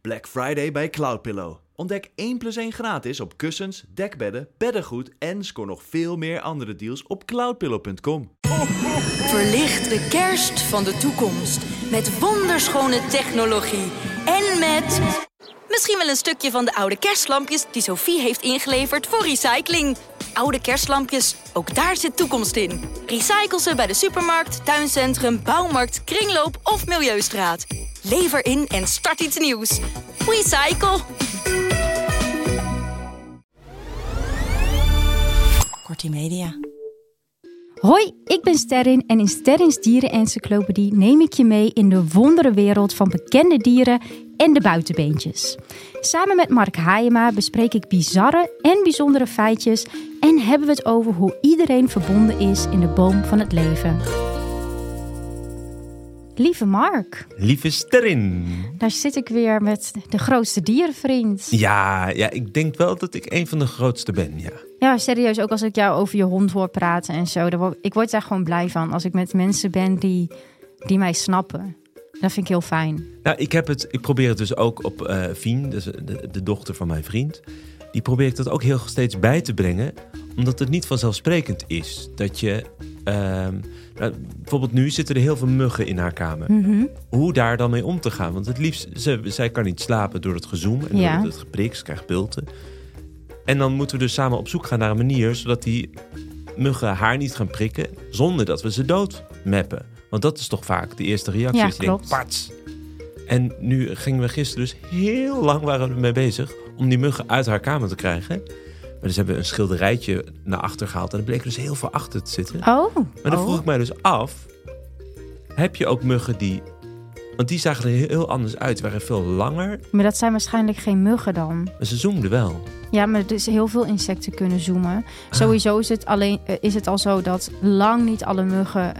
Black Friday bij Cloudpillow. Ontdek 1+1 gratis op kussens, dekbedden, beddengoed en scoor nog veel meer andere deals op cloudpillow.com. Verlicht de kerst van de toekomst met wonderschone technologie en met misschien wel een stukje van de oude kerstlampjes die Sophie heeft ingeleverd voor recycling. Oude kerstlampjes, ook daar zit toekomst in. Recycle ze bij de supermarkt, tuincentrum, bouwmarkt, kringloop of milieustraat. Lever in en start iets nieuws. Recycle. Kortie Media. Hoi, ik ben Sterrin en in Sterrins Dierenencyclopedie neem ik je mee in de wonderenwereld van bekende dieren en de buitenbeentjes. Samen met Mark Hayema bespreek ik bizarre en bijzondere feitjes en hebben we het over hoe iedereen verbonden is in de boom van het leven. Lieve Mark. Lieve Sterrin. Daar zit ik weer met de grootste dierenvriend. Ja, ik denk wel dat ik een van de grootste ben, ja. Ja, serieus, ook als ik jou over je hond hoor praten en zo. Ik word daar gewoon blij van als ik met mensen ben die mij snappen. Dat vind ik heel fijn. Nou, ik probeer het dus ook op Fien, dus de dochter van mijn vriend. Die probeer ik dat ook heel steeds bij te brengen. Omdat het niet vanzelfsprekend is dat je... bijvoorbeeld nu zitten er heel veel muggen in haar kamer. Mm-hmm. Hoe daar dan mee om te gaan? Want het liefst, zij kan niet slapen door het gezoem en door het geprik. Ze krijgt bulten. En dan moeten we dus samen op zoek gaan naar een manier... zodat die muggen haar niet gaan prikken... zonder dat we ze doodmappen. Want dat is toch vaak de eerste reactie. Ja, je denkt, pats. En nu gingen we gisteren dus heel lang waren we mee bezig... om die muggen uit haar kamer te krijgen... Maar dus hebben we een schilderijtje naar achter gehaald... en er bleek dus heel veel achter te zitten. Oh. Maar dan vroeg ik mij dus af... heb je ook muggen die... want die zagen er heel anders uit. Die waren veel langer. Maar dat zijn waarschijnlijk geen muggen dan. Maar ze zoemden wel. Ja, maar er is heel veel insecten kunnen zoomen. Sowieso is het al zo dat lang niet alle muggen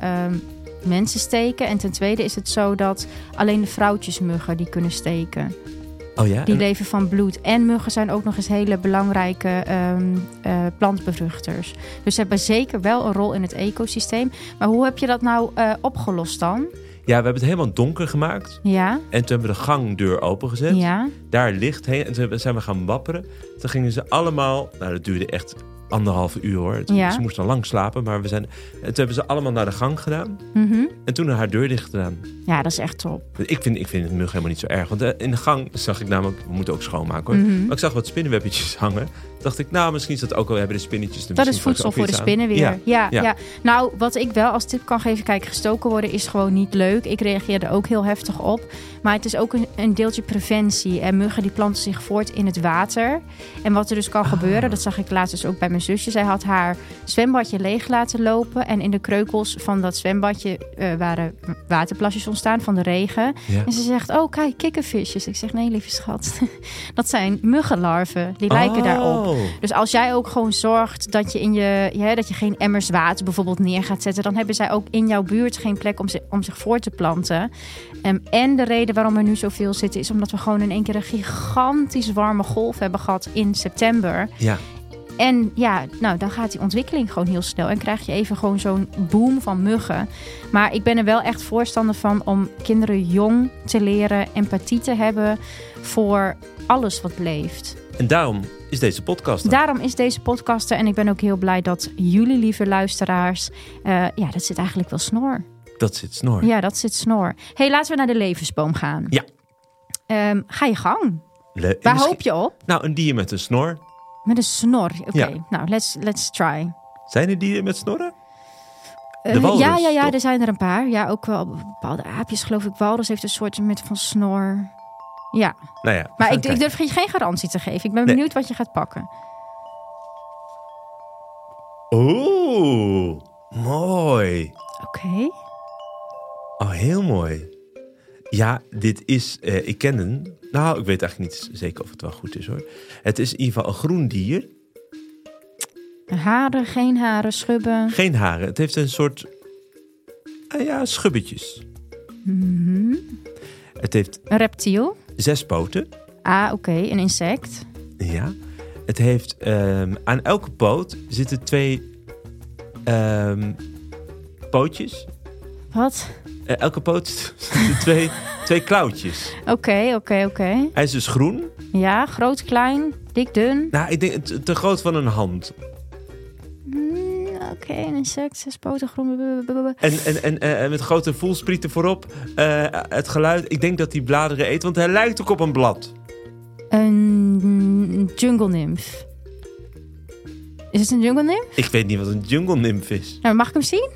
mensen steken. En ten tweede is het zo dat alleen de vrouwtjesmuggen die kunnen steken. Oh ja? Die leven van bloed. En muggen zijn ook nog eens hele belangrijke plantbevruchters. Dus ze hebben zeker wel een rol in het ecosysteem. Maar hoe heb je dat nou opgelost dan? Ja, we hebben het helemaal donker gemaakt. Ja. En toen hebben we de gangdeur opengezet. Ja. Daar licht heen. En toen zijn we gaan wapperen. Toen gingen ze allemaal... Nou, dat duurde echt 1,5 uur hoor. Ja. Ze moesten al lang slapen. Maar en toen hebben ze allemaal naar de gang gedaan. Mm-hmm. En toen haar deur dicht gedaan. Ja, dat is echt top. Ik vind het mug helemaal niet zo erg. Want in de gang zag ik namelijk... We moeten ook schoonmaken hoor. Mm-hmm. Maar ik zag wat spinnenwebbetjes hangen. Dacht ik, nou misschien is dat ook wel... Hebben de spinnetjes er dat is voedsel voor de spinnen weer. Ja. Nou, wat ik wel als tip kan geven... Kijk, gestoken worden is gewoon niet leuk. Ik reageer er ook heel heftig op. Maar het is ook een deeltje preventie. En muggen die planten zich voort in het water. En wat er dus kan gebeuren... Dat zag ik laatst dus ook bij mijn zusje. Zij had haar zwembadje leeg laten lopen. En in de kreukels van dat zwembadje... waren waterplasjes ontstaan van de regen. Ja. En ze zegt, oh kijk, kikkervisjes. Ik zeg, nee lieve schat. Dat zijn muggenlarven. Die lijken daarop. Dus als jij ook gewoon zorgt dat je dat je geen emmers water bijvoorbeeld neer gaat zetten... dan hebben zij ook in jouw buurt geen plek om zich voor te planten. En de reden waarom er nu zoveel zitten... is omdat we gewoon in één keer een gigantisch warme golf hebben gehad in september. Ja. En ja, nou, dan gaat die ontwikkeling gewoon heel snel. En krijg je even gewoon zo'n boom van muggen. Maar ik ben er wel echt voorstander van om kinderen jong te leren empathie te hebben voor alles wat leeft. En daarom is deze podcast er. Daarom is deze podcast er. En ik ben ook heel blij dat jullie, lieve luisteraars... dat zit eigenlijk wel snor. Dat zit snor. Ja, dat zit snor. Hey, laten we naar de levensboom gaan. Ja. Ga je gang. Waar hoop je op? Nou, een dier met een snor. Met een snor, oké. Ja. Nou, let's try. Zijn er dieren met snorren? De walrus, ja, toch? er zijn er een paar. Ja, ook wel bepaalde aapjes, geloof ik. Walrus heeft een soort met van snor. Ja. Nou ja, maar ik durf je geen garantie te geven. Ik ben benieuwd wat je gaat pakken. Oeh, mooi. Oké. Oh, heel mooi. Ja, dit is... ik ken hem. Nou, ik weet eigenlijk niet zeker of het wel goed is, hoor. Het is in ieder geval een groen dier. Haren, geen haren, schubben. Geen haren. Het heeft een soort... schubbetjes. Mm-hmm. Het heeft... Een reptiel. 6 poten. Ah, oké. Een insect. Ja. Het heeft... aan elke poot zitten 2 pootjes. Wat? Elke poot twee klauwtjes. Oké. Hij is dus groen. Ja, groot, klein, dik, dun. Nou, ik denk te groot van een hand. Oké, een insect, 6 poten, groen. En met grote voelsprieten voorop. Het geluid, ik denk dat hij bladeren eet, want hij lijkt ook op een blad. Een jungle nymph. Is het een jungle nymph? Ik weet niet wat een jungle nymph is. Nou, mag ik hem zien?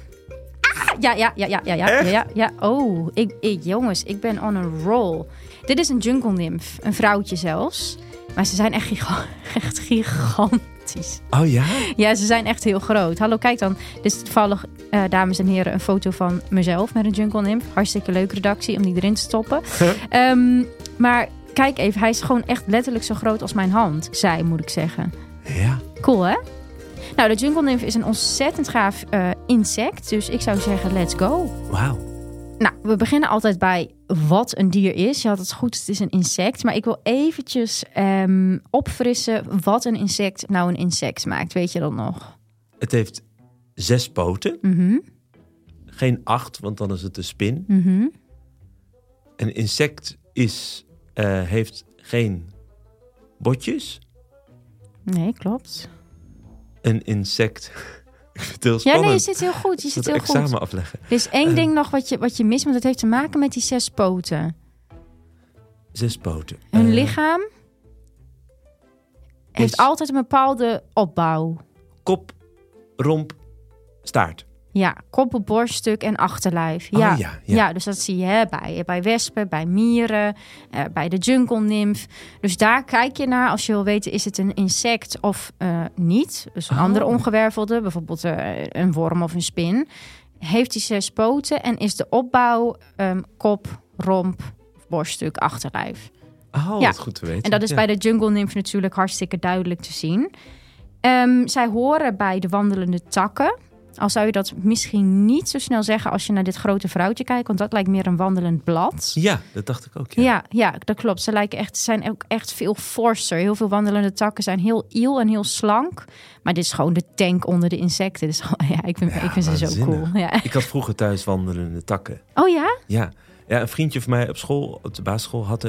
Ja. Oh, jongens, ik ben on a roll. Dit is een jungle nymph. Een vrouwtje zelfs. Maar ze zijn echt gigantisch. Oh ja? Ja, ze zijn echt heel groot. Hallo, kijk dan. Dit is toevallig, dames en heren, een foto van mezelf met een jungle nymph. Hartstikke leuke redactie om die erin te stoppen. Maar kijk even, hij is gewoon echt letterlijk zo groot als mijn hand. Zij, moet ik zeggen. Ja. Cool, hè? Nou, de jungle nymph is een ontzettend gaaf insect. Dus ik zou zeggen, let's go. Wauw. Nou, we beginnen altijd bij wat een dier is. Je had het goed, het is een insect. Maar ik wil eventjes opfrissen wat een insect nou een insect maakt. Weet je dat nog? Het heeft 6 poten. Mm-hmm. Geen 8, want dan is het een spin. Mm-hmm. Een insect heeft geen botjes. Nee, klopt. Een insect... Ik vind het heel spannend. Ja, nee, je zit heel goed. Je zit heel examen goed. Afleggen. Er is één ding nog wat je mist, want het heeft te maken met die 6 poten. 6 poten. Hun lichaam heeft altijd een bepaalde opbouw. Kop, romp, staart. Ja, koppel, borststuk en achterlijf. Ja. Ja, dus dat zie je bij wespen, bij mieren, bij de jungle nymph. Dus daar kijk je naar als je wil weten, is het een insect of niet? Dus een andere ongewervelde, bijvoorbeeld een worm of een spin. Heeft die 6 poten en is de opbouw kop, romp, borststuk, achterlijf. Oh, wat goed te weten. En dat is bij de jungle nymph natuurlijk hartstikke duidelijk te zien. Zij horen bij de wandelende takken. Al zou je dat misschien niet zo snel zeggen als je naar dit grote vrouwtje kijkt. Want dat lijkt meer een wandelend blad. Ja, dat dacht ik ook. Ja, dat klopt. Ze zijn ook echt veel forser. Heel veel wandelende takken zijn heel iel en heel slank. Maar dit is gewoon de tank onder de insecten. Dus ik vind ze zo cool. Ja. Ik had vroeger thuis wandelende takken. Oh ja? Ja, een vriendje van mij op school, op de basisschool, had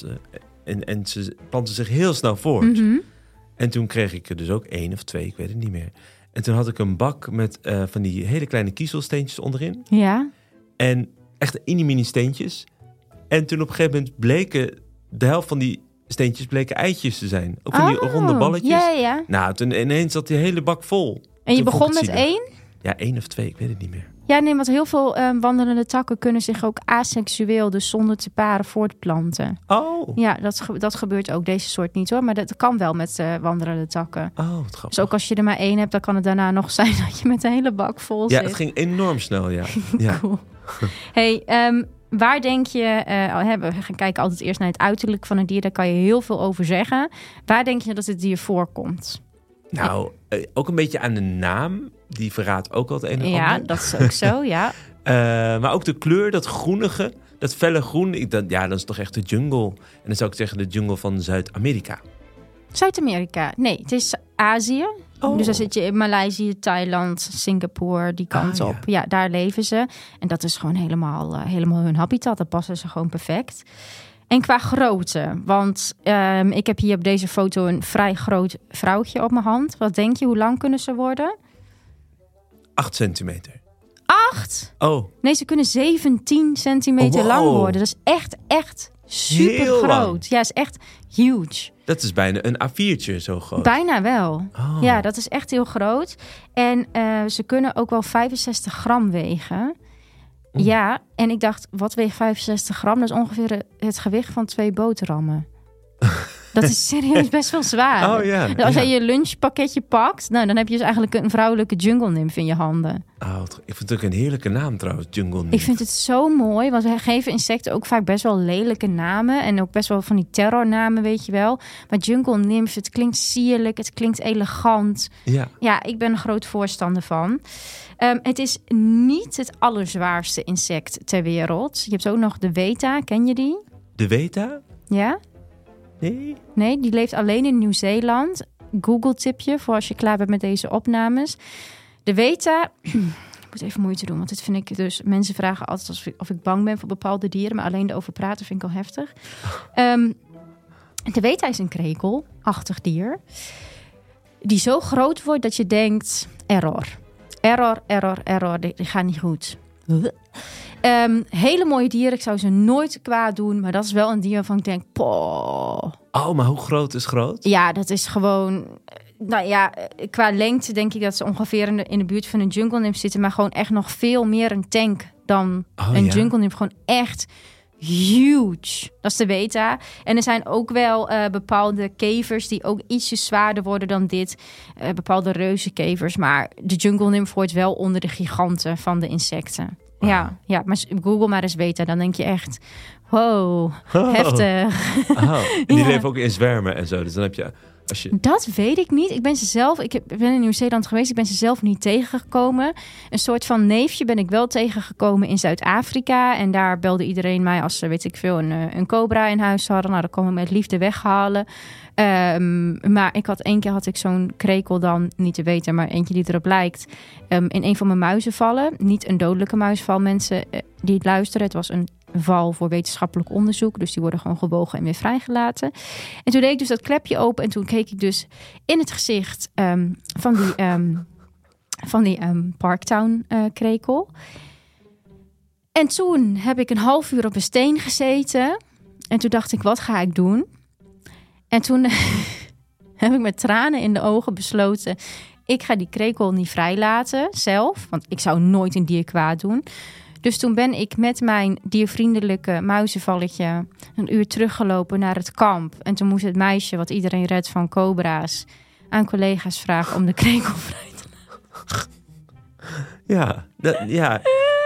en ze planten zich heel snel voort. Mm-hmm. En toen kreeg ik er dus ook 1 of 2, ik weet het niet meer. En toen had ik een bak met van die hele kleine kiezelsteentjes onderin. Ja. En echt mini steentjes. En toen op een gegeven moment bleken de helft van die steentjes eitjes te zijn. Ook van die ronde balletjes. Ja. Nou, toen ineens zat die hele bak vol. En je begon met 1? Ja, 1 of 2, ik weet het niet meer. Ja, nee, want heel veel wandelende takken kunnen zich ook aseksueel, dus zonder te paren, voortplanten. Oh. Ja, dat gebeurt ook, deze soort niet hoor. Maar dat kan wel met wandelende takken. Oh, wat grappig. Dus ook als je er maar 1 hebt, dan kan het daarna nog zijn dat je met een hele bak vol zit. Ja, het ging enorm snel, ja. Cool. Hey, waar denk je... we gaan kijken altijd eerst naar het uiterlijk van een dier. Daar kan je heel veel over zeggen. Waar denk je dat het dier voorkomt? Nou, ook een beetje aan de naam. Die verraadt ook al het een en ander. Ja, dat is ook zo, ja. Maar ook de kleur, dat groenige, dat felle groen. Dat is toch echt de jungle. En dan zou ik zeggen de jungle van Zuid-Amerika. Zuid-Amerika? Nee, het is Azië. Oh. Dus dan zit je in Maleisië, Thailand, Singapore, die kant op. Ja, daar leven ze. En dat is gewoon helemaal hun habitat. Daar passen ze gewoon perfect. En qua grootte, want ik heb hier op deze foto een vrij groot vrouwtje op mijn hand. Wat denk je, hoe lang kunnen ze worden? 8 centimeter. 8? Oh. Nee, ze kunnen 17 centimeter lang worden. Dat is echt super heel groot. Lang. Ja, is echt huge. Dat is bijna een A4'tje zo groot. Bijna wel. Oh. Ja, dat is echt heel groot. En ze kunnen ook wel 65 gram wegen. Ja, en ik dacht, wat weegt 65 gram? Dat is ongeveer het gewicht van 2 boterhammen. Dat is serieus best wel zwaar. Oh, ja. Als je je lunchpakketje pakt, nou, dan heb je dus eigenlijk een vrouwelijke jungle nymph in je handen. Oh, ik vind het ook een heerlijke naam trouwens, jungle nymph. Ik vind het zo mooi, want we geven insecten ook vaak best wel lelijke namen. En ook best wel van die terrornamen, weet je wel. Maar jungle nymph, het klinkt sierlijk, het klinkt elegant. Ja, ik ben een groot voorstander van. Het is niet het allerzwaarste insect ter wereld. Je hebt ook nog de weta, ken je die? De weta? Ja? Nee, die leeft alleen in Nieuw-Zeeland. Google-tipje voor als je klaar bent met deze opnames. De weta moet even moeite doen, want dit vind ik dus... Mensen vragen altijd of ik bang ben voor bepaalde dieren, maar alleen erover praten vind ik al heftig. De weta is een krekelachtig dier. Die zo groot wordt dat je denkt, error, die gaat niet goed. Hele mooie dieren, ik zou ze nooit kwaad doen, maar dat is wel een dier waarvan ik denk, poh. Oh, maar hoe groot is groot? Ja, dat is gewoon... Nou ja, qua lengte denk ik dat ze ongeveer in de buurt van een jungle nymph zitten, maar gewoon echt nog veel meer een tank dan een jungle nymph. Gewoon echt huge. Dat is de weta. En er zijn ook wel bepaalde kevers die ook ietsje zwaarder worden dan dit. Bepaalde reuzenkevers. Maar de jungle nymph hoort wel onder de giganten van de insecten. Wow. Ja, maar Google maar eens weta. Dan denk je echt, wow, heftig. En die leven ook in zwermen en zo. Dus dan heb je... Dat weet ik niet. Ik ben in Nieuw-Zeeland geweest. Ik ben ze zelf niet tegengekomen. Een soort van neefje ben ik wel tegengekomen in Zuid-Afrika. En daar belde iedereen mij als ze, weet ik veel, een cobra in huis hadden. Nou, dan kon ik met liefde weghalen. Maar één keer had ik zo'n krekel dan, niet te weten, maar eentje die erop lijkt, in een van mijn muizenvallen. Niet een dodelijke muizenval, mensen die het luisteren. Het was een val voor wetenschappelijk onderzoek. Dus die worden gewoon gewogen en weer vrijgelaten. En toen deed ik dus dat klepje open en toen keek ik dus in het gezicht van die Parktown krekel. En toen heb ik een half uur op een steen gezeten. En toen dacht ik, wat ga ik doen? En toen heb ik met tranen in de ogen besloten, ik ga die krekel niet vrijlaten zelf. Want ik zou nooit een dier kwaad doen. Dus toen ben ik met mijn diervriendelijke muizenvalletje een uur teruggelopen naar het kamp. En toen moest het meisje, wat iedereen redt van cobra's, aan collega's vragen om de krekel vrij te laten.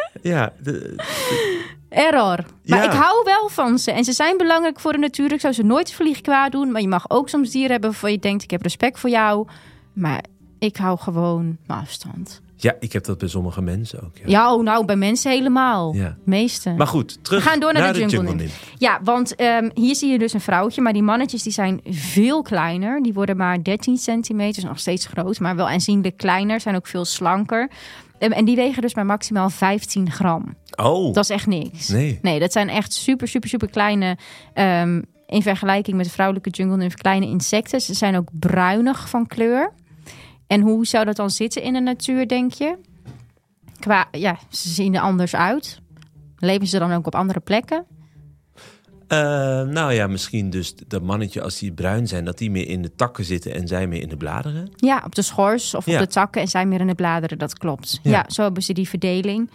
Error. Maar ik hou wel van ze. En ze zijn belangrijk voor de natuur. Ik zou ze nooit vliegkwaad doen. Maar je mag ook soms dieren hebben waarvan je denkt, ik heb respect voor jou. Maar ik hou gewoon mijn afstand. Ja, ik heb dat bij sommige mensen ook. Ja, nou, bij mensen helemaal. Ja. Meeste. Maar goed, terug We gaan door naar de jungle nymph. nymph. Ja, want hier zie je dus een vrouwtje. Maar die mannetjes die zijn veel kleiner. Die worden maar 13 centimeter. Nog steeds groot, maar wel aanzienlijk kleiner. Zijn ook veel slanker. En die wegen dus maar maximaal 15 gram. Oh. Dat is echt niks. Nee, dat zijn echt super kleine... in vergelijking met de vrouwelijke jungle nymph kleine insecten. Ze zijn ook bruinig van kleur. En hoe zou dat dan zitten in de natuur, denk je? Ze zien er anders uit. Leven ze dan ook op andere plekken? Misschien dus dat mannetje als die bruin zijn, dat die meer in de takken zitten en zij meer in de bladeren. Ja, op de schors of op de takken en zij meer in de bladeren, dat klopt. Ja, zo hebben ze die verdeling.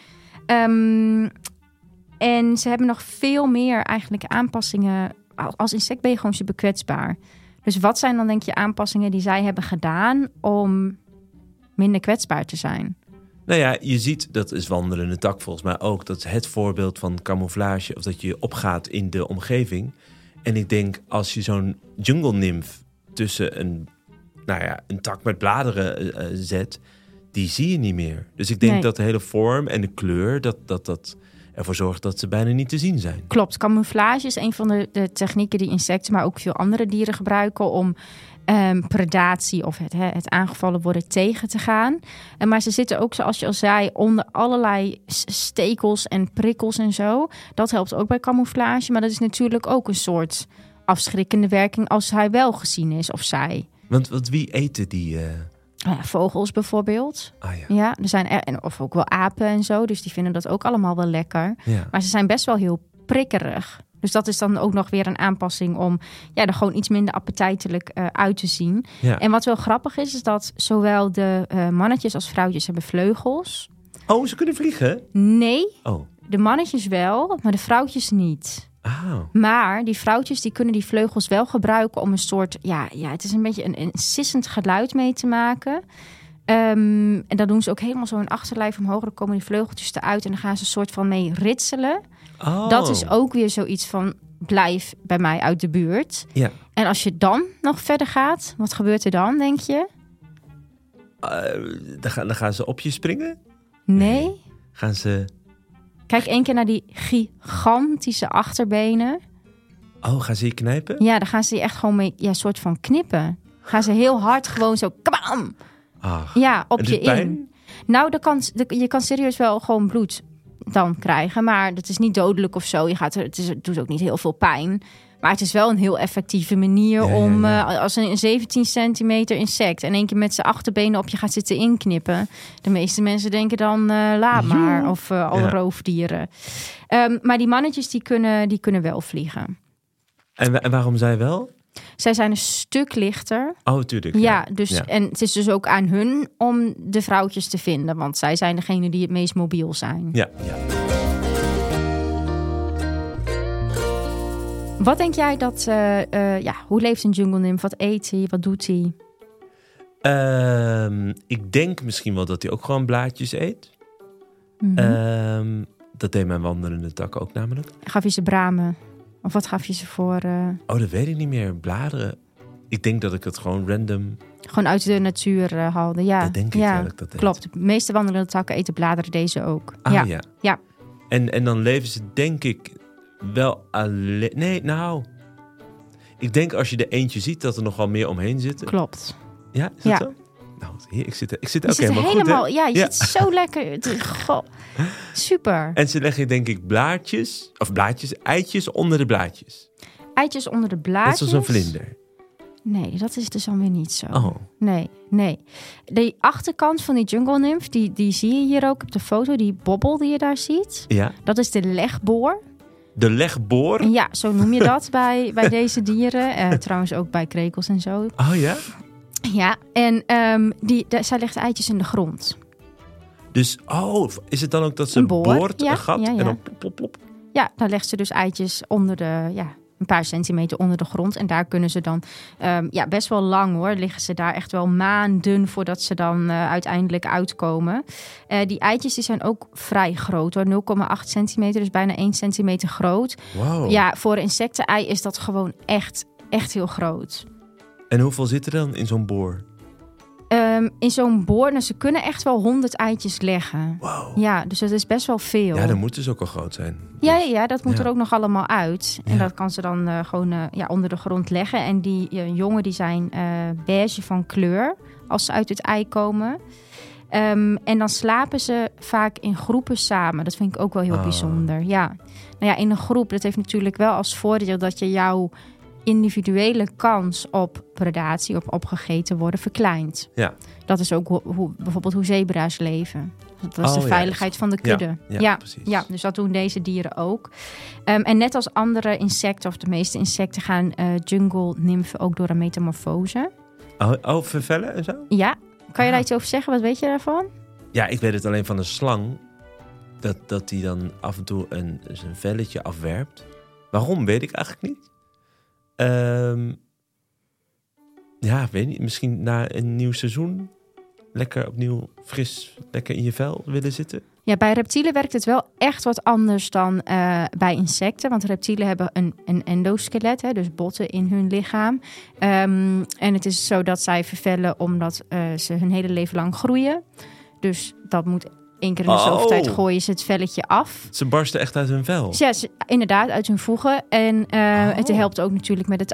En ze hebben nog veel meer eigenlijk aanpassingen. Als insect ben je gewoon super kwetsbaar. Dus wat zijn dan denk je aanpassingen die zij hebben gedaan om minder kwetsbaar te zijn? Nou ja, je ziet, dat is wandelende tak volgens mij ook. Dat is het voorbeeld van camouflage of dat je opgaat in de omgeving. En ik denk, als je zo'n jungle nymph tussen een tak met bladeren zet, die zie je niet meer. Dus ik denk dat de hele vorm en de kleur, dat ervoor zorgt dat ze bijna niet te zien zijn. Klopt, camouflage is een van de technieken die insecten, maar ook veel andere dieren gebruiken om predatie of het aangevallen worden tegen te gaan. Maar ze zitten ook, zoals je al zei, onder allerlei stekels en prikkels en zo. Dat helpt ook bij camouflage, maar dat is natuurlijk ook een soort afschrikkende werking als hij wel gezien is of zij. Want wie eten die... Vogels bijvoorbeeld. Ja, er zijn of ook wel apen en zo. Dus die vinden dat ook allemaal wel lekker. Ja. Maar ze zijn best wel heel prikkerig. Dus dat is dan ook nog weer een aanpassing om er gewoon iets minder appetijtelijk uit te zien. Ja. En wat wel grappig is dat zowel de mannetjes als vrouwtjes hebben vleugels. Oh, ze kunnen vliegen? Nee, de mannetjes wel, maar de vrouwtjes niet. Oh. Maar die vrouwtjes die kunnen die vleugels wel gebruiken om een soort... het is een beetje een sissend geluid mee te maken. En dan doen ze ook helemaal zo een achterlijf omhoog. Dan komen die vleugeltjes eruit en dan gaan ze een soort van mee ritselen. Oh. Dat is ook weer zoiets van, blijf bij mij uit de buurt. Ja. En als je dan nog verder gaat, wat gebeurt er dan, denk je? Dan gaan ze op je springen? Nee. Gaan ze... Kijk 1 keer naar die gigantische achterbenen. Oh, gaan ze je knijpen? Ja, dan gaan ze je echt gewoon mee, soort van knippen. Gaan ze heel hard gewoon zo, kabam! Ach, ja, op je pijn? in. Nou, je kan serieus wel gewoon bloed dan krijgen. Maar dat is niet dodelijk of zo. Het doet ook niet heel veel pijn. Maar het is wel een heel effectieve manier om... als een 17 centimeter insect... en één keer met zijn achterbenen op je gaat zitten inknippen. De meeste mensen denken dan laat maar. Of alle roofdieren. Maar die mannetjes die kunnen wel vliegen. En waarom zij wel? Zij zijn een stuk lichter. Oh, tuurlijk. En het is dus ook aan hun om de vrouwtjes te vinden. Want zij zijn degene die het meest mobiel zijn. Ja. Wat denk jij dat... hoe leeft een jungle nymph? Wat eet hij? Wat doet hij? Ik denk misschien wel dat hij ook gewoon blaadjes eet. Mm-hmm. Dat deed mijn wandelende tak ook namelijk. Gaf je ze bramen? Of wat gaf je ze voor... Oh, dat weet ik niet meer. Bladeren. Ik denk dat ik het gewoon random... Gewoon uit de natuur haalde. Ja, dat denk ik dat ik dat deed. Klopt. De meeste wandelende takken eten bladeren, deze ook. Ja. En dan leven ze denk ik wel alleen... Nee, nou... Ik denk als je er eentje ziet dat er nog wel meer omheen zitten. Klopt. Ja, is dat zo? Nou, hier, ik zit ook helemaal goed, hè? Ja, je zit zo lekker. Goh, super. En ze leggen denk ik eitjes onder de blaadjes. Eitjes onder de blaadjes? Net zoals een vlinder. Nee, dat is dus dan weer niet zo. Oh. Nee. De achterkant van die jungle nymph, die zie je hier ook op de foto. Die bobbel die je daar ziet. Ja. Dat is de legboor. De legboor? Ja, zo noem je dat bij deze dieren. Trouwens ook bij krekels en zo. Oh ja? Ja, en zij legt eitjes in de grond. Dus, is het dan ook dat ze boort een gat en dan plop? Ja, dan legt ze dus eitjes onder een paar centimeter onder de grond. En daar kunnen ze dan, best wel lang hoor, liggen ze daar echt wel maanden voordat ze dan uiteindelijk uitkomen. Die eitjes die zijn ook vrij groot hoor, 0,8 centimeter, dus bijna 1 centimeter groot. Wow. Ja, voor een insectenei is dat gewoon echt heel groot. En hoeveel zit er dan in zo'n boor? In zo'n boor, ze kunnen echt wel 100 eitjes leggen. Wow. Ja, dus dat is best wel veel. Ja, dan moeten ze ook al groot zijn. Dus. Ja, dat moet er ook nog allemaal uit. En dat kan ze dan gewoon onder de grond leggen. En die jongen die zijn beige van kleur als ze uit het ei komen. En dan slapen ze vaak in groepen samen. Dat vind ik ook wel heel bijzonder. Ja. Nou ja, in een groep, dat heeft natuurlijk wel als voordeel dat je jouw individuele kans op predatie, op opgegeten worden, verkleint. Ja. Dat is ook bijvoorbeeld hoe zebra's leven. Dat is de veiligheid van de kudde. Ja, precies. Ja, dus dat doen deze dieren ook. En net als andere insecten, of de meeste insecten, gaan jungle nymfen ook door een metamorfose. Oh, vervellen en zo? Ja. Kan je daar iets over zeggen? Wat weet je daarvan? Ja, ik weet het alleen van een slang. Dat die dan af en toe zijn velletje afwerpt. Waarom, weet ik eigenlijk niet. Weet niet. Misschien na een nieuw seizoen lekker opnieuw fris, lekker in je vel willen zitten. Ja, bij reptielen werkt het wel echt wat anders dan bij insecten. Want reptielen hebben een endoskelet, dus botten in hun lichaam. En het is zo dat zij vervellen omdat ze hun hele leven lang groeien. Dus dat moet 1 keer in de zoveel tijd gooien ze het velletje af. Ze barsten echt uit hun vel? Ja, inderdaad, uit hun voegen. En het helpt ook natuurlijk met het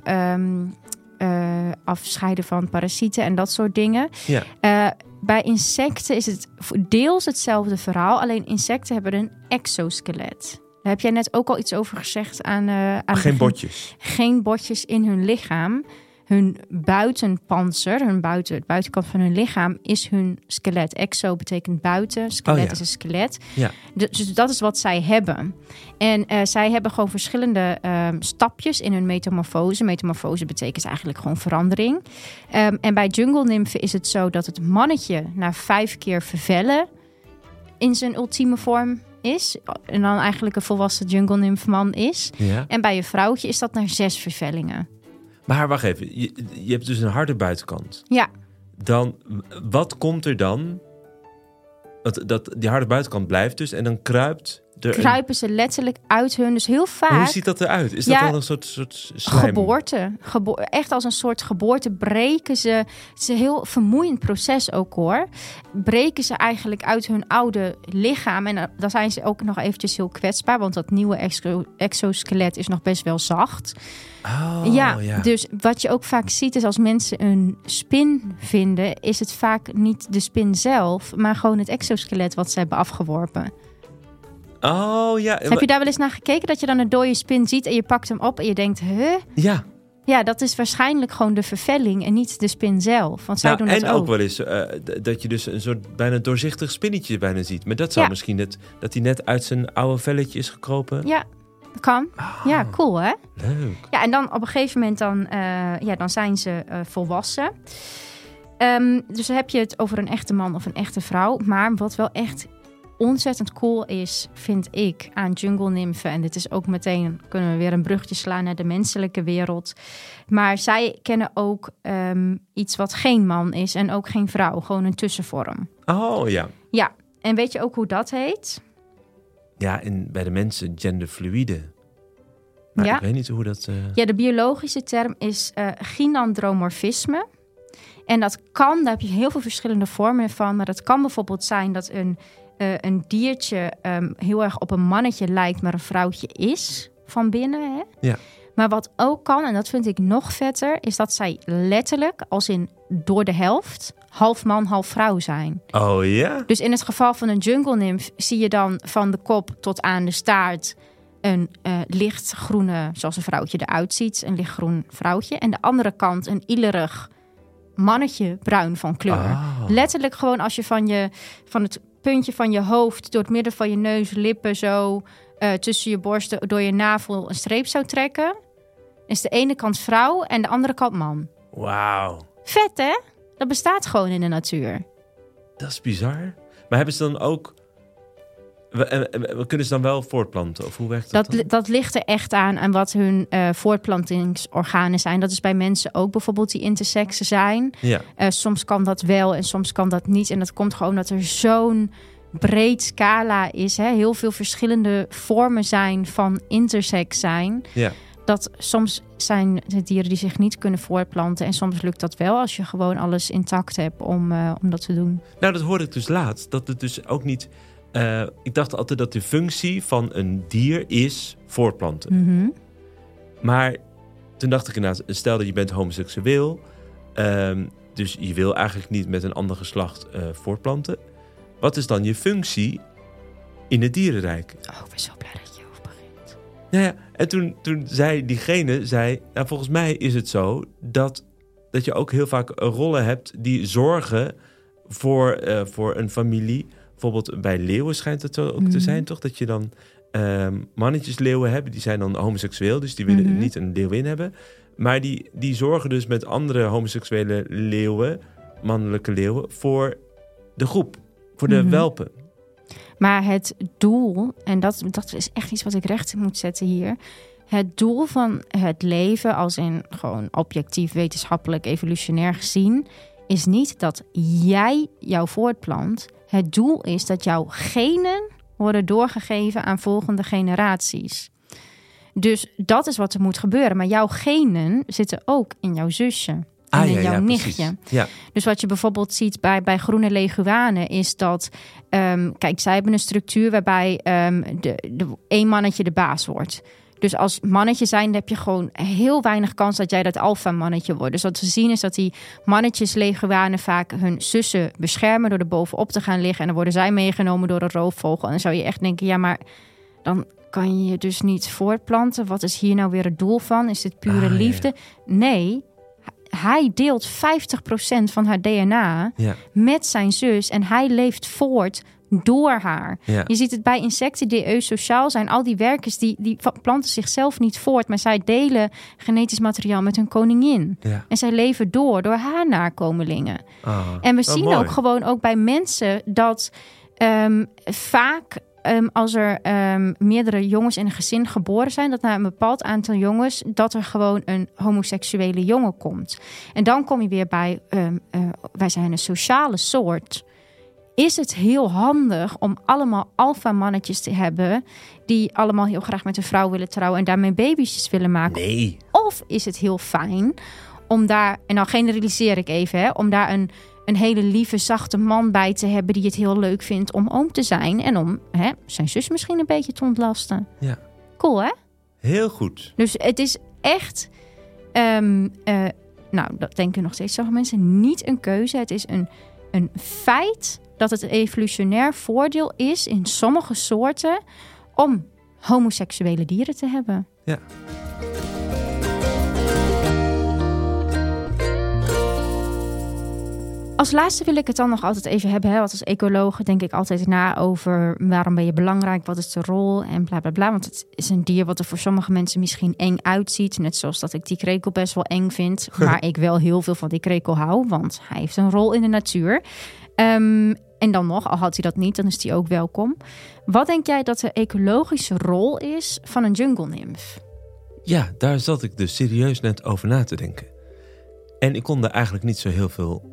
afscheiden van parasieten en dat soort dingen. Ja. Bij insecten is het deels hetzelfde verhaal. Alleen insecten hebben een exoskelet. Daar heb jij net ook al iets over gezegd aan geen botjes. Geen botjes in hun lichaam. Hun buitenpanzer, het buitenkant van hun lichaam, is hun skelet. Exo betekent buiten, skelet is een skelet. Ja. Dus dat is wat zij hebben. En zij hebben gewoon verschillende stapjes in hun metamorfose. Metamorfose betekent eigenlijk gewoon verandering. En bij jungle nymfen is het zo dat het mannetje na 5 keer vervellen in zijn ultieme vorm is. En dan eigenlijk een volwassen jungle nymfman is. Ja. En bij een vrouwtje is dat naar 6 vervellingen. Maar wacht even, je hebt dus een harde buitenkant. Ja. Dan, wat komt er dan? Die harde buitenkant blijft dus en dan kruipt kruipen ze letterlijk uit hun. Dus heel vaak... Maar hoe ziet dat eruit? Is dat dan een soort slijm? Geboorte. Echt als een soort geboorte breken ze. Het is een heel vermoeiend proces ook hoor. Breken ze eigenlijk uit hun oude lichaam. En dan zijn ze ook nog eventjes heel kwetsbaar. Want dat nieuwe exoskelet is nog best wel zacht. Ja, dus wat je ook vaak ziet is als mensen een spin vinden... is het vaak niet de spin zelf, maar gewoon het exoskelet wat ze hebben afgeworpen. Oh ja. Heb je daar wel eens naar gekeken? Dat je dan een dode spin ziet en je pakt hem op en je denkt... Ja. Ja, dat is waarschijnlijk gewoon de vervelling en niet de spin zelf. Want zij doen dat ook wel eens dat je dus een soort bijna doorzichtig spinnetje bijna ziet. Maar dat zou misschien dat hij net uit zijn oude velletje is gekropen. Ja, kan. Ja, cool hè? Leuk. Ja, en dan op een gegeven moment dan zijn ze volwassen. Dus dan heb je het over een echte man of een echte vrouw. Maar wat wel echt ontzettend cool is, vind ik, aan jungle nymfen. En dit is ook meteen, kunnen we weer een brugje slaan naar de menselijke wereld. Maar zij kennen ook iets wat geen man is en ook geen vrouw. Gewoon een tussenvorm. Oh ja. Ja, en weet je ook hoe dat heet? Ja, bij de mensen genderfluïde. Maar ik weet niet hoe dat... Ja, de biologische term is gynandromorfisme. En dat kan, daar heb je heel veel verschillende vormen van. Maar dat kan bijvoorbeeld zijn dat een diertje heel erg op een mannetje lijkt, maar een vrouwtje is van binnen. Hè? Ja. Maar wat ook kan, en dat vind ik nog vetter, is dat zij letterlijk, als in door de helft, half man, half vrouw zijn. Oh ja? Dus in het geval van een jungle nymph zie je dan van de kop tot aan de staart een lichtgroene, zoals een vrouwtje eruit ziet, een lichtgroen vrouwtje. En de andere kant een ilerig mannetje bruin van kleur. Oh. Letterlijk gewoon als je van het puntje van je hoofd door het midden van je neus, lippen zo tussen je borsten door je navel een streep zou trekken, is de ene kant vrouw en de andere kant man. Wauw. Vet hè? Dat bestaat gewoon in de natuur. Dat is bizar. Maar hebben ze dan ook... Kunnen ze dan wel voortplanten? Of hoe werkt dat dan? Dat ligt er echt aan wat hun voortplantingsorganen zijn. Dat is bij mensen ook bijvoorbeeld die intersexe zijn. Ja. Soms kan dat wel en soms kan dat niet. En dat komt gewoon dat er zo'n breed scala is. Hè? Heel veel verschillende vormen zijn van intersex zijn. Ja. Dat soms zijn het dieren die zich niet kunnen voortplanten. En soms lukt dat wel als je gewoon alles intact hebt om dat te doen. Nou, dat hoorde ik dus laatst. Dat het dus ook niet... ik dacht altijd dat de functie van een dier is voortplanten. Mm-hmm. Maar toen dacht ik inderdaad, stel dat je bent homoseksueel. Dus je wil eigenlijk niet met een ander geslacht voortplanten. Wat is dan je functie in het dierenrijk? Oh, ik ben zo blij dat je over begint. Ja, en toen zei diegene, nou, volgens mij is het zo dat je ook heel vaak rollen hebt die zorgen voor een familie. Bijvoorbeeld bij leeuwen schijnt het zo ook te zijn, toch? Dat je dan mannetjesleeuwen hebt, die zijn dan homoseksueel, dus die willen niet een leeuwin hebben. Maar die zorgen dus met andere homoseksuele leeuwen, mannelijke leeuwen, voor de groep, voor de welpen. Maar het doel, en dat is echt iets wat ik recht moet zetten hier. Het doel van het leven, als in gewoon objectief, wetenschappelijk, evolutionair gezien, is niet dat jij jou voortplant. Het doel is dat jouw genen worden doorgegeven aan volgende generaties. Dus dat is wat er moet gebeuren. Maar jouw genen zitten ook in jouw zusje. En in jouw nichtje. Ja. Dus wat je bijvoorbeeld ziet bij groene leguanen is dat... kijk, zij hebben een structuur waarbij één mannetje de baas wordt. Dus als mannetje zijn, heb je gewoon heel weinig kans dat jij dat alfa-mannetje wordt. Dus wat we zien is dat die mannetjes leguanen vaak hun zussen beschermen door er bovenop te gaan liggen. En dan worden zij meegenomen door een roofvogel. En dan zou je echt denken, ja, maar dan kan je je dus niet voortplanten. Wat is hier nou weer het doel van? Is dit pure liefde? Ja. Nee, hij deelt 50% van haar DNA met zijn zus. En hij leeft voort door haar. Ja. Je ziet het bij insecten die eusociaal zijn. Al die werkers die planten zichzelf niet voort, maar zij delen genetisch materiaal met hun koningin. Ja. En zij leven door haar nakomelingen. En we zien ook gewoon ook bij mensen dat vaak als er meerdere jongens in een gezin geboren zijn, dat na een bepaald aantal jongens, dat er gewoon een homoseksuele jongen komt. En dan kom je weer bij, wij zijn een sociale soort. is het heel handig om allemaal alfamannetjes te hebben die allemaal heel graag met een vrouw willen trouwen en daarmee baby's willen maken? Nee. Of is het heel fijn om daar, en dan generaliseer ik even, om daar een hele lieve, zachte man bij te hebben die het heel leuk vindt om oom te zijn en om zijn zus misschien een beetje te ontlasten. Ja. Cool, hè? Heel goed. Dus het is echt, dat denken nog steeds sommige mensen, niet een keuze. Het is een feit dat het een evolutionair voordeel is in sommige soorten om homoseksuele dieren te hebben. Ja. Als laatste wil ik het dan nog altijd even hebben. Want als ecoloog denk ik altijd na over waarom ben je belangrijk, wat is de rol en bla bla bla. Want het is een dier wat er voor sommige mensen misschien eng uitziet. Net zoals dat ik die krekel best wel eng vind. Maar ik wel heel veel van die krekel hou, want hij heeft een rol in de natuur. En dan nog, al had hij dat niet, dan is hij ook welkom. Wat denk jij dat de ecologische rol is van een jungle nymph? Ja, daar zat ik dus serieus net over na te denken. En ik kon er eigenlijk niet zo heel veel...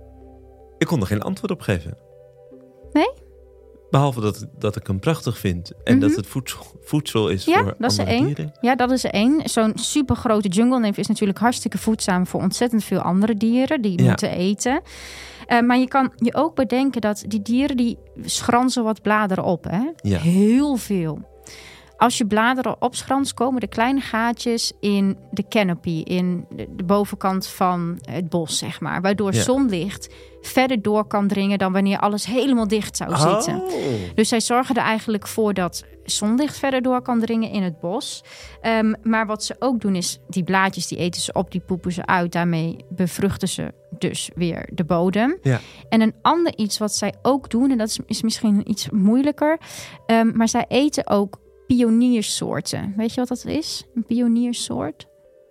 Ik kon er geen antwoord op geven. Nee? Behalve dat ik hem prachtig vind. En dat het voedsel is voor dat andere is dieren. Ja, dat is er één. Zo'n supergrote jungle nymph is natuurlijk hartstikke voedzaam voor ontzettend veel andere dieren die moeten eten. Maar je kan je ook bedenken dat die dieren die schransen wat bladeren op. Hè? Ja. Heel veel. Als je bladeren opschranst, komen er kleine gaatjes in de canopy, in de bovenkant van het bos, zeg maar. Waardoor zonlicht verder door kan dringen dan wanneer alles helemaal dicht zou zitten. Dus zij zorgen er eigenlijk voor dat zonlicht verder door kan dringen in het bos. Maar wat ze ook doen is, die blaadjes die eten ze op, die poepen ze uit. Daarmee bevruchten ze dus weer de bodem. Ja. En een ander iets wat zij ook doen, en dat is misschien iets moeilijker, maar zij eten ook pioniersoorten. Weet je wat dat is? Een pioniersoort?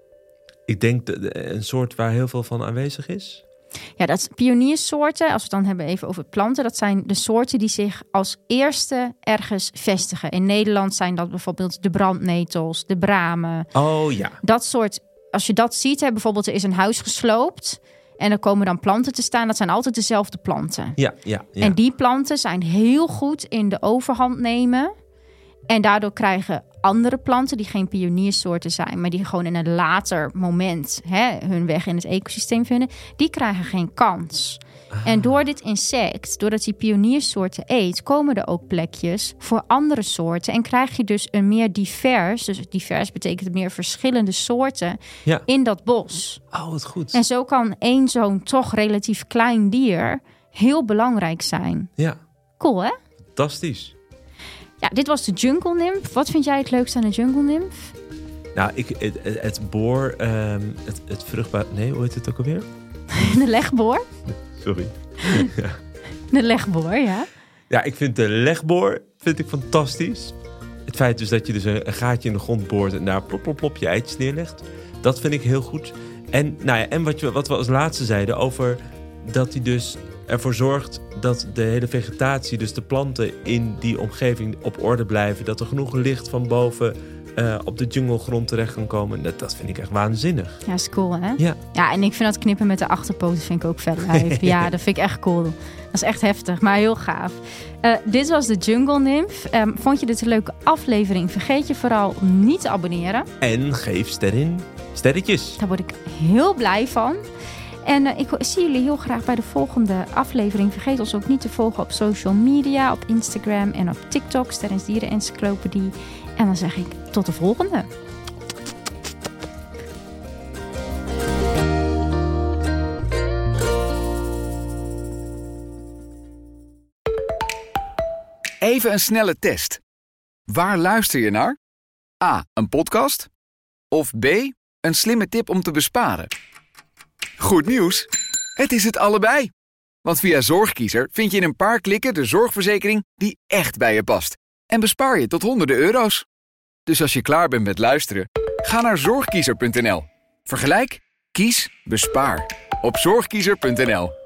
Ik denk een soort waar heel veel van aanwezig is. Ja, dat pioniersoorten, als we het dan hebben even over planten, dat zijn de soorten die zich als eerste ergens vestigen. In Nederland zijn dat bijvoorbeeld de brandnetels, de bramen. Oh ja. Dat soort, als je dat ziet, bijvoorbeeld er is een huis gesloopt en er komen dan planten te staan. Dat zijn altijd dezelfde planten. Ja. En die planten zijn heel goed in de overhand nemen. En daardoor krijgen andere planten die geen pioniersoorten zijn, maar die gewoon in een later moment hun weg in het ecosysteem vinden, die krijgen geen kans. En door dit insect, doordat die pioniersoorten eet, komen er ook plekjes voor andere soorten. En krijg je dus een meer divers, dus divers betekent meer verschillende soorten in dat bos. Oh, wat goed. En zo kan één zo'n toch relatief klein dier heel belangrijk zijn. Ja. Cool, hè? Fantastisch. Ja, dit was de jungle nymph. Wat vind jij het leukste aan de jungle nymph? Nou, het boor, het vruchtbaar... Nee, hoe heet het ook alweer? De legboor. Sorry. Ja. De legboor, ja. Ja, ik vind de legboor fantastisch. Het feit dus dat je dus een gaatje in de grond boort en daar plop je eitjes neerlegt. Dat vind ik heel goed. En, wat we als laatste zeiden over dat hij dus ervoor zorgt dat de hele vegetatie, dus de planten in die omgeving op orde blijven. Dat er genoeg licht van boven op de junglegrond terecht kan komen. Dat vind ik echt waanzinnig. Ja, is cool, hè? Ja, en ik vind dat knippen met de achterpoten vind ik ook vet lijf. Ja, dat vind ik echt cool. Dat is echt heftig, maar heel gaaf. Dit was de Jungle Nymph. Vond je dit een leuke aflevering? Vergeet je vooral niet te abonneren. En geef sterretjes. Daar word ik heel blij van. En ik zie jullie heel graag bij de volgende aflevering. Vergeet ons ook niet te volgen op social media, op Instagram en op TikTok. Sterrens Dieren Encyclopedie. En dan zeg ik tot de volgende. Even een snelle test. Waar luister je naar? A, een podcast? Of B, een slimme tip om te besparen? Goed nieuws! Het is het allebei. Want via Zorgkiezer vind je in een paar klikken de zorgverzekering die echt bij je past. En bespaar je tot honderden euro's. Dus als je klaar bent met luisteren, ga naar zorgkiezer.nl. Vergelijk, kies, bespaar. Op zorgkiezer.nl.